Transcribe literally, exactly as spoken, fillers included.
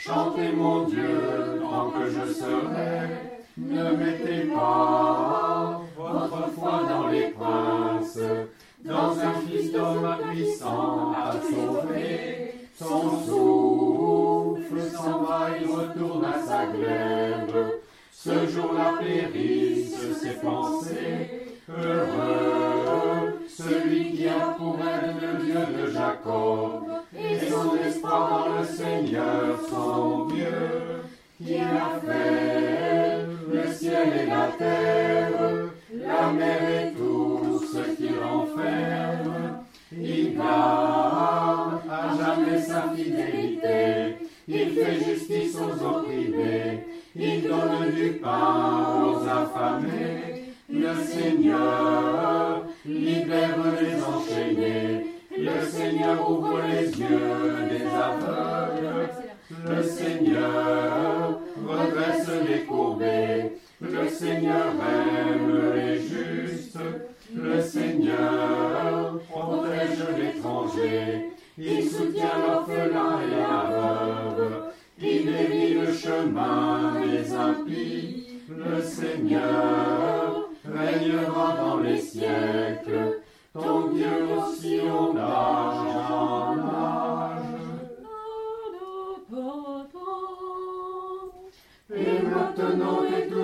Chantez mon Dieu tant que je serai. Ne mettez pas votre foi dans les princes, dans un fils d'homme puissant à sauver. Son souffle s'en va, il retourne à sa glaive. Ce jour-là périssent ses pensées. Heureux celui qui a pour elle le Dieu de Jacob, et son espoir dans le Seigneur son Dieu, qui a fait le ciel et la terre, la mer et tout ce qui renferme. Il garde à jamais sa fidélité, il fait justice aux opprimés, il donne du pain aux affamés. Le Seigneur libère les enchaînés, le Seigneur ouvre les yeux des aveugles, le Seigneur redresse les courbés, le Seigneur aime les justes, le Seigneur protège l'étranger, il soutient l'orphelin et la veuve, il dévie le chemin des impies, le Seigneur régnera dans les siècles, ton Dieu aussi en âge en âge. Et maintenant et toujours